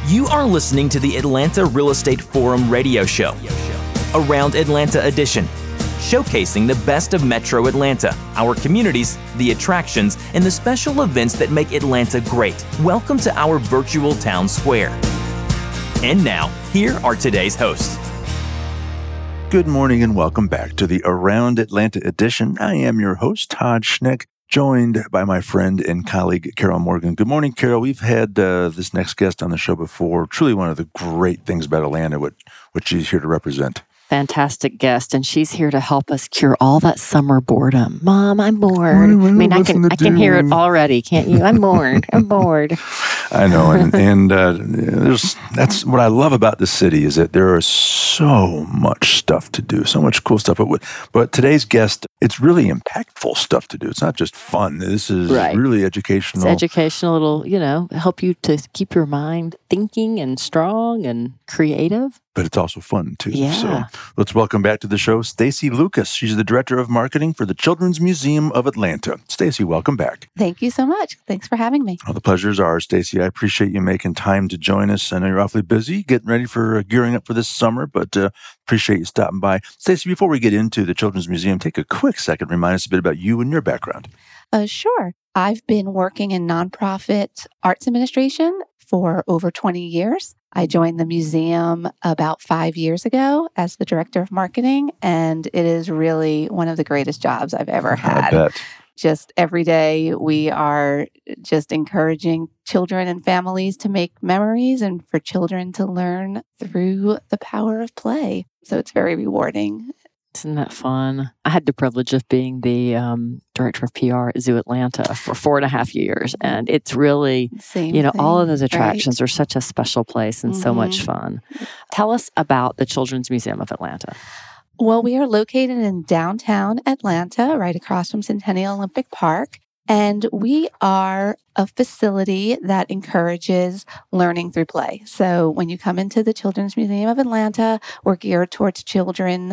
You are listening to the Atlanta Real Estate Forum radio show, Around Atlanta Edition, showcasing the best of Metro Atlanta, our communities, the attractions, and the special events that make Atlanta great. Welcome to our virtual town square. And now, here are today's hosts. Good morning and welcome back to the Around Atlanta Edition. I am your host, Todd Schneck, joined by my friend and colleague, Carol Morgan. Good morning, Carol. We've had this next guest on the show before. Truly one of the great things about Atlanta, what she's here to represent. Fantastic guest, and she's here to help us cure all that summer boredom. Mom, I'm bored. I mean, I can hear it already, can't you? I'm bored. I know, and that's what I love about the city is that there is so much stuff to do, so much cool stuff. But today's guest, it's really impactful stuff to do. It's not just fun. This is really educational. It's educational. It'll, help you to keep your mind thinking and strong and creative. But it's also fun, too. Yeah. So let's welcome back to the show Stacy Lucas. She's the Director of Marketing for the Children's Museum of Atlanta. Stacy, welcome back. Thank you so much. Thanks for having me. Well, the pleasure is ours, Stacy. I appreciate you making time to join us. I know you're awfully busy getting ready for gearing up for this summer, but appreciate you stopping by. Stacy, before we get into the Children's Museum, take a quick second, remind us a bit about you and your background. Sure. I've been working in nonprofit arts administration for over 20 years. I joined the museum about 5 years ago as the Director of Marketing, and it is really one of the greatest jobs I've ever had. I bet. Just every day, we are just encouraging children and families to make memories and for children to learn through the power of play. So it's very rewarding. Isn't that fun? I had the privilege of being the director of PR at Zoo Atlanta for 4.5 years. And it's really, all of those attractions are such a special place and so much fun. Tell us about the Children's Museum of Atlanta. Well, we are located in downtown Atlanta, right across from Centennial Olympic Park. And we are a facility that encourages learning through play. So when you come into the Children's Museum of Atlanta, we're geared towards children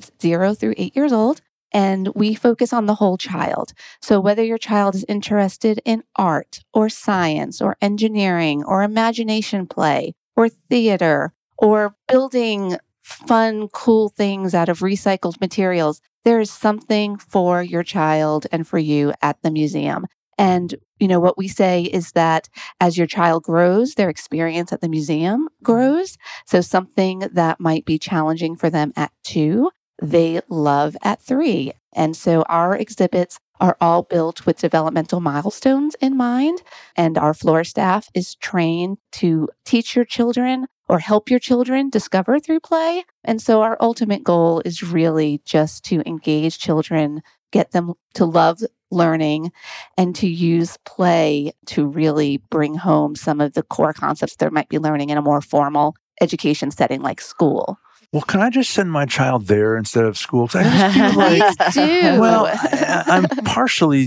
0 through 8 years old. And we focus on the whole child. So whether your child is interested in art or science or engineering or imagination play or theater or building fun, cool things out of recycled materials, there is something for your child and for you at the museum. And, what we say is that as your child grows, their experience at the museum grows. So something that might be challenging for them at 2, they love at 3. And so our exhibits are all built with developmental milestones in mind. And our floor staff is trained to teach your children or help your children discover through play. And so our ultimate goal is really just to engage children, get them to love learning, and to use play to really bring home some of the core concepts they might be learning in a more formal education setting like school. Well, can I just send my child there instead of school? 'Cause I just feel like, do. Well, I'm partially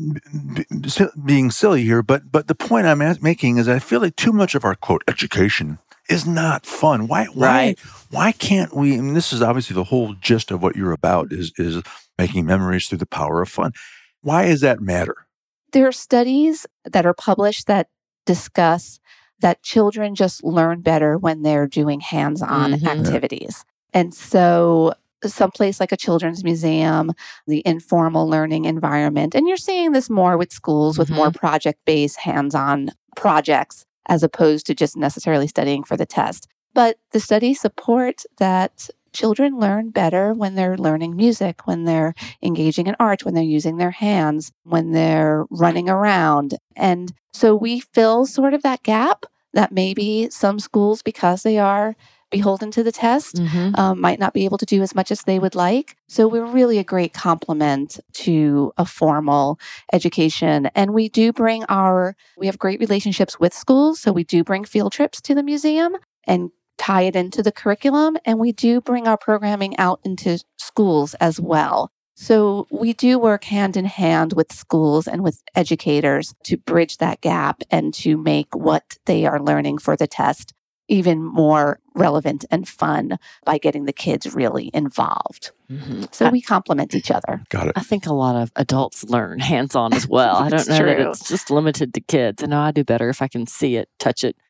being silly here, but the point I'm making is I feel like too much of our, quote, education is not fun. Why can't we, and this is obviously the whole gist of what you're about is making memories through the power of fun. Why does that matter? There are studies that are published that discuss that children just learn better when they're doing hands-on activities. And so someplace like a children's museum, the informal learning environment, and you're seeing this more with schools with more project-based hands-on projects as opposed to just necessarily studying for the test. But the studies support that children learn better when they're learning music, when they're engaging in art, when they're using their hands, when they're running around. And so we fill sort of that gap that maybe some schools, because they are beholden to the test, might not be able to do as much as they would like. So we're really a great complement to a formal education. And we have great relationships with schools. So we do bring field trips to the museum and tie it into the curriculum. And we do bring our programming out into schools as well. So we do work hand in hand with schools and with educators to bridge that gap and to make what they are learning for the test even more relevant and fun by getting the kids really involved. So we complement each other. Got it. I think a lot of adults learn hands-on as well. I don't know that it's just limited to kids. I know I do better if I can see it, touch it,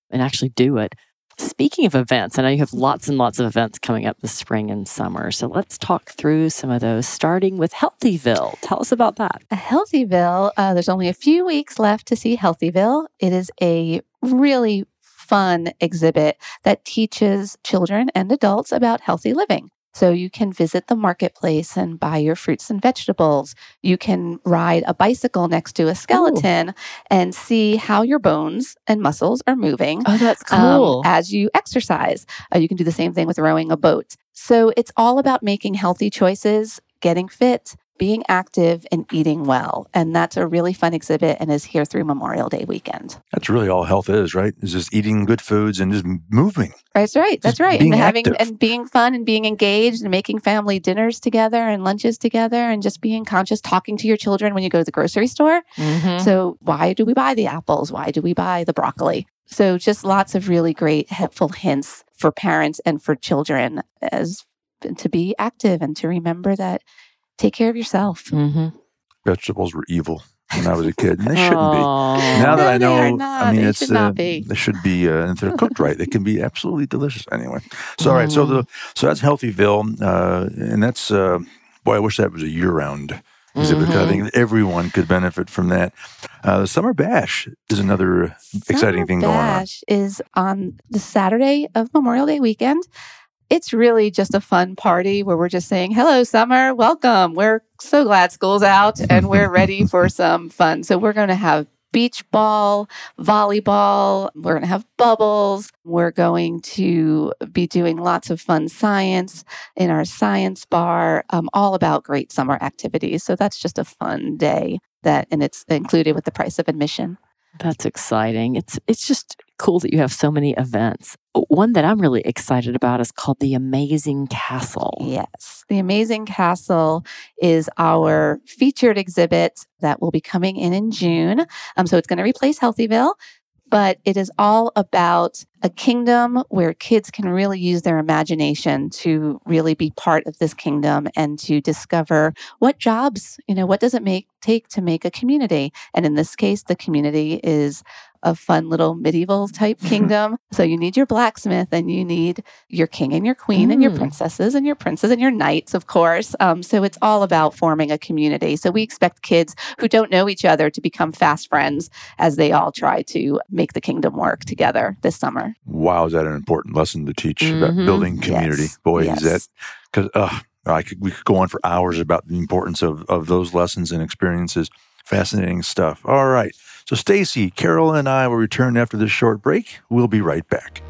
and actually do it. Speaking of events, I know you have lots and lots of events coming up this spring and summer. So let's talk through some of those, starting with Healthyville. Tell us about that. Healthyville, there's only a few weeks left to see Healthyville. It is a really fun exhibit that teaches children and adults about healthy living. So you can visit the marketplace and buy your fruits and vegetables. You can ride a bicycle next to a skeleton and see how your bones and muscles are moving. Oh, that's cool. As you exercise. You can do the same thing with rowing a boat. So it's all about making healthy choices, getting fit, being active, and eating well. And that's a really fun exhibit and is here through Memorial Day weekend. That's really all health is, right? Is just eating good foods and just moving. That's right. That's right. Being And active. and being fun and being engaged and making family dinners together and lunches together and just being conscious, talking to your children when you go to the grocery store. Mm-hmm. So why do we buy the apples? Why do we buy the broccoli? So just lots of really great helpful hints for parents and for children as to be active and to remember that take care of yourself. Mm-hmm. Vegetables were evil when I was a kid, and they shouldn't be. Oh. Now that No, I know, they are not. I mean, They it's should not be. they should be. If they're cooked right, they can be absolutely delicious. Anyway, so all right, so that's Healthyville, and that's boy, I wish that was a year-round exhibit because I think everyone could benefit from that. The Summer Bash is another exciting thing going on. Summer Bash is on the Saturday of Memorial Day weekend. It's really just a fun party where we're just saying, hello, summer, welcome. We're so glad school's out and we're ready for some fun. So we're going to have beach ball, volleyball. We're going to have bubbles. We're going to be doing lots of fun science in our science bar, all about great summer activities. So that's just a fun day and it's included with the price of admission. That's exciting. It's just cool that you have so many events. One that I'm really excited about is called The Amazing Castle. Yes. The Amazing Castle is our featured exhibit that will be coming in June. So it's going to replace Healthyville, but it is all about a kingdom where kids can really use their imagination to really be part of this kingdom and to discover what jobs, what does it take to make a community? And in this case, the community is a fun little medieval type kingdom. So you need your blacksmith and you need your king and your queen and your princesses and your princes and your knights, of course. So it's all about forming a community. So we expect kids who don't know each other to become fast friends as they all try to make the kingdom work together this summer. Wow, is that an important lesson to teach about building community? Yes. Boy, Yes. is that because we could go on for hours about the importance of those lessons and experiences. Fascinating stuff. All right. So Stacy, Carol, and I will return after this short break. We'll be right back.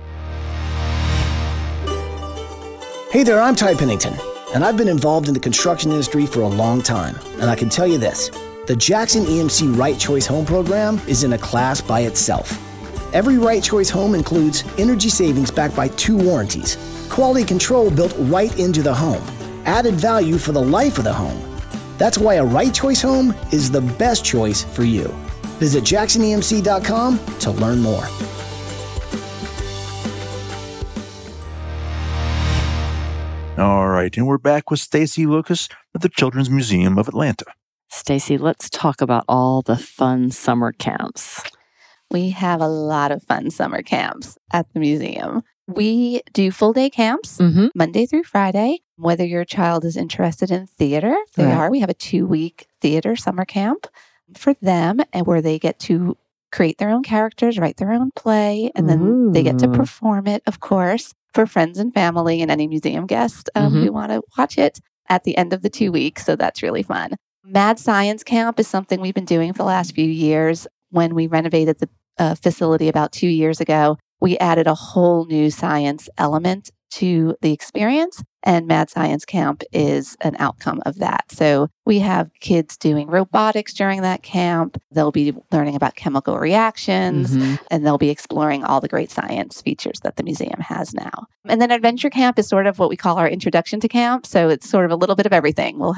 Hey there, I'm Ty Pennington, and I've been involved in the construction industry for a long time. And I can tell you this, the Jackson EMC Right Choice Home program is in a class by itself. Every Right Choice home includes energy savings backed by 2 warranties, quality control built right into the home, added value for the life of the home. That's why a Right Choice home is the best choice for you. Visit JacksonEMC.com to learn more. All right, and we're back with Stacy Lucas at the Children's Museum of Atlanta. Stacy, let's talk about all the fun summer camps. We have a lot of fun summer camps at the museum. We do full day camps Monday through Friday. Whether your child is interested in theater, they are. We have a 2-week theater summer camp for them, and where they get to create their own characters, write their own play, and then they get to perform it, of course, for friends and family and any museum guest who want to watch it at the end of the 2 weeks. So that's really fun. Mad Science Camp is something we've been doing for the last few years. When we renovated the facility about 2 years ago, we added a whole new science element to the experience, and Mad Science Camp is an outcome of that. So we have kids doing robotics during that camp. They'll be learning about chemical reactions, and they'll be exploring all the great science features that the museum has now. And then Adventure Camp is sort of what we call our introduction to camp. So it's sort of a little bit of everything. We'll have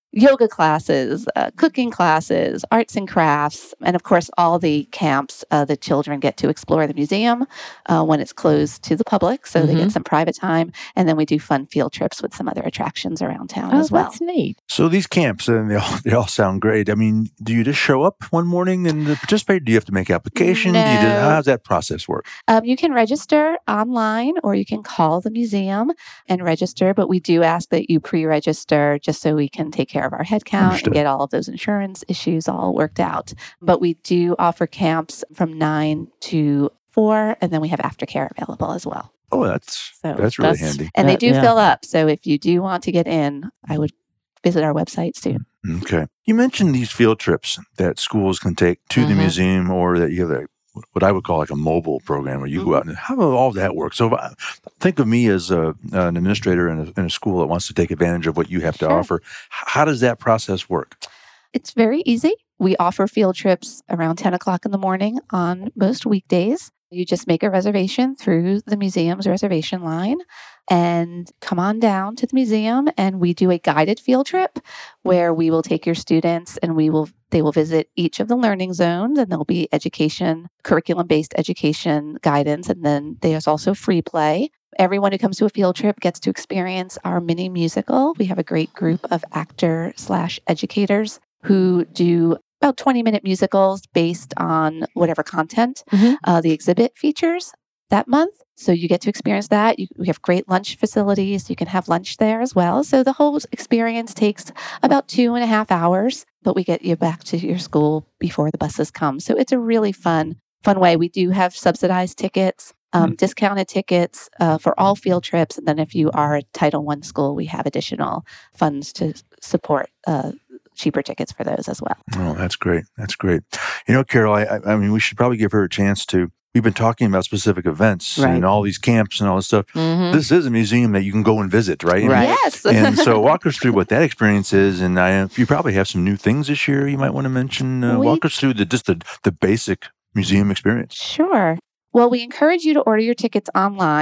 yoga classes, cooking classes, arts and crafts, and of course, all the camps. The children get to explore the museum when it's closed to the public, so they get some private time. And then we do fun field trips with some other attractions around town as well. That's neat. So these camps, and they all sound great. I mean, do you just show up one morning and participate? Do you have to make application? No. How does that process work? You can register online, or you can call the museum and register, but we do ask that you pre-register just so we can take care of our head count Understood. and get all of those insurance issues all worked out. But we do offer camps from 9 to 4, and then we have aftercare available as well. Oh, that's really handy. And they do fill up. So if you do want to get in, I would visit our website soon. Okay. You mentioned these field trips that schools can take to the museum, or that you have what I would call like a mobile program where you go out and how does all that work? So think of me as an administrator in a school that wants to take advantage of what you have to offer. How does that process work? It's very easy. We offer field trips around 10 o'clock in the morning on most weekdays. You just make a reservation through the museum's reservation line and come on down to the museum, and we do a guided field trip where we will take your students and they will visit each of the learning zones, and there'll be curriculum-based education guidance, and then there's also free play. Everyone who comes to a field trip gets to experience our mini musical. We have a great group of actor/educators who do about 20-minute musicals based on whatever content the exhibit features that month. So you get to experience that. We have great lunch facilities. You can have lunch there as well. So the whole experience takes about 2.5 hours, but we get you back to your school before the buses come. So it's a really fun way. We do have subsidized tickets, discounted tickets for all field trips. And then if you are a Title I school, we have additional funds to support cheaper tickets for those as well. Oh, that's great. That's great. You know, Carol, I mean, we should probably give her a chance to. We've been talking about specific events and all these camps and all this stuff. This is a museum that you can go and visit, right? Yes. And so walk us through what that experience is. And you probably have some new things this year you might want to mention. Walk us through the basic museum experience. Sure. Well, we encourage you to order your tickets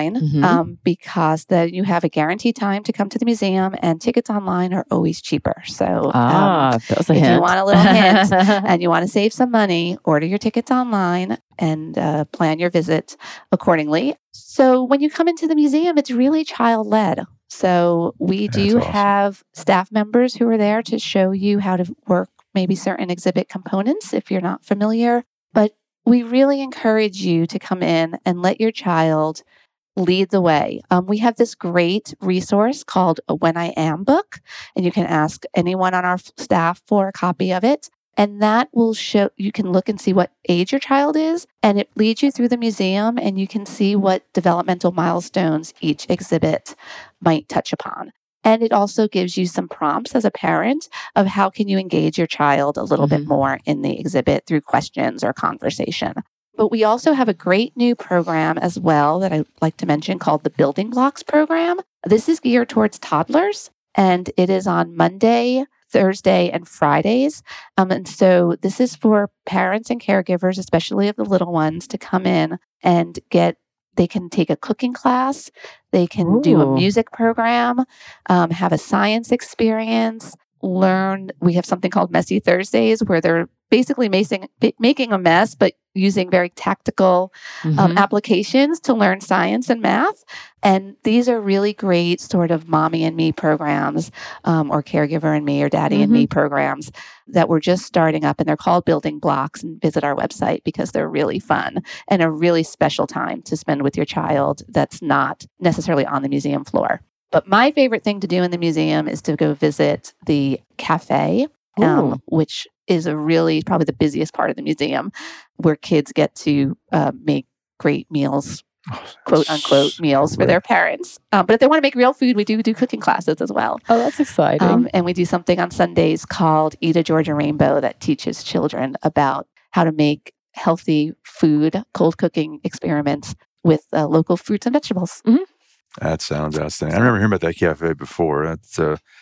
online because then you have a guaranteed time to come to the museum, and tickets online are always cheaper. So that was a if hint. you want a little hint and you want to save some money, order your tickets online and plan your visit accordingly. So when you come into the museum, it's really child-led. So we do have staff members who are there to show you how to work maybe certain exhibit components if you're not familiar. But we really encourage you to come in and let your child lead the way. We have this great resource called a When I Am book, and you can ask anyone on our staff for a copy of it. And that will show, you can look and see what age your child is, and it leads you through the museum, and you can see what developmental milestones each exhibit might touch upon. And it also gives you some prompts as a parent of how can you engage your child a little bit more in the exhibit through questions or conversation. But we also have a great new program as well that I'd like to mention called the Building Blocks program. This is geared towards toddlers, and it is on Monday, Thursday, and Fridays. And so this is for parents and caregivers, especially of the little ones, to come in and they can take a cooking class, they can do a music program, have a science experience, learn. We have something called Messy Thursdays where they're basically making a mess, but using very tactical applications to learn science and math. And these are really great sort of mommy and me programs, or caregiver and me or daddy and me programs that we're just starting up. And they're called Building Blocks, and visit our website because they're really fun and a really special time to spend with your child that's not necessarily on the museum floor. But my favorite thing to do in the museum is to go visit the cafe, which is probably the busiest part of the museum, where kids get to make great meals, quote unquote meals for their parents. But if they want to make real food, we do cooking classes as well. Oh, that's exciting. And we do something on Sundays called Eat a Georgia Rainbow that teaches children about how to make healthy food, cold cooking experiments with local fruits and vegetables. That sounds outstanding. I remember hearing about that cafe before. That's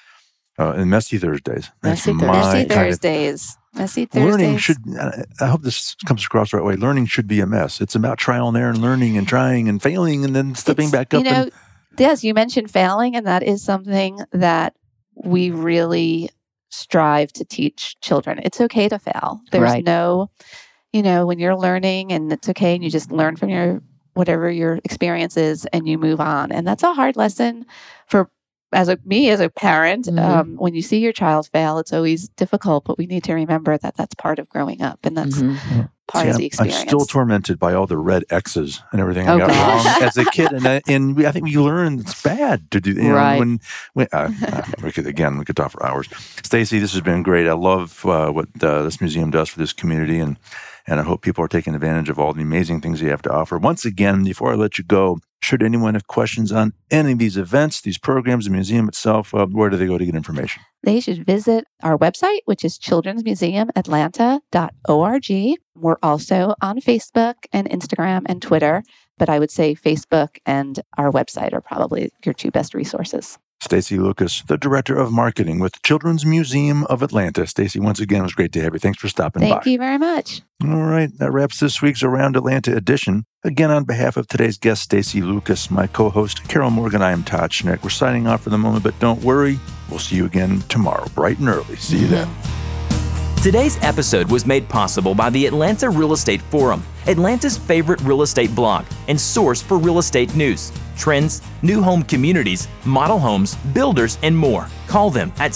and Messy Thursdays. Messy Thursdays. Learning should, I hope this comes across the right way. Learning should be a mess. It's about trial and error and learning and trying and failing and then stepping back up. Yes, you mentioned failing, and that is something that we really strive to teach children it's okay to fail. There's no, when you're learning and it's okay and you just learn from whatever your experience is and you move on. And that's a hard lesson as a parent. When you see your child fail, it's always difficult, but we need to remember that that's part of growing up and that's part of the experience. I'm still tormented by all the red X's and everything I got wrong as a kid. And I think we learn it's bad to do, we could talk for hours. Stacy, this has been great. I love what this museum does for this community, and I hope people are taking advantage of all the amazing things you have to offer. Once again, before I let you go, should anyone have questions on any of these events, these programs, the museum itself, where do they go to get information? They should visit our website, which is childrensmuseumatlanta.org. We're also on Facebook and Instagram and Twitter, but I would say Facebook and our website are probably your two best resources. Stacy Lucas, the Director of Marketing with Children's Museum of Atlanta. Stacy, once again, it was great to have you. Thanks for stopping by. Thank you very much. All right, that wraps this week's Around Atlanta edition. Again, on behalf of today's guest, Stacy Lucas, my co-host, Carol Morgan, I am Todd Schneck. We're signing off for the moment, but don't worry. We'll see you again tomorrow, bright and early. See you then. Today's episode was made possible by the Atlanta Real Estate Forum, Atlanta's favorite real estate blog and source for real estate news, trends, new home communities, model homes, builders, and more. Call them at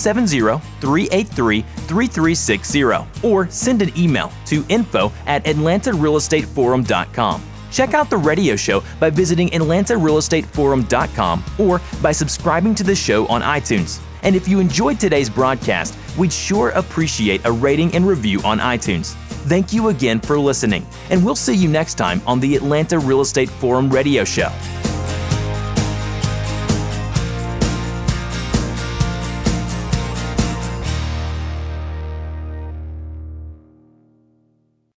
770-383-3360 or send an email to info@atlantarealestateforum.com. Check out the radio show by visiting atlantarealestateforum.com or by subscribing to the show on iTunes. And if you enjoyed today's broadcast, we'd sure appreciate a rating and review on iTunes. Thank you again for listening, and we'll see you next time on the Atlanta Real Estate Forum radio show.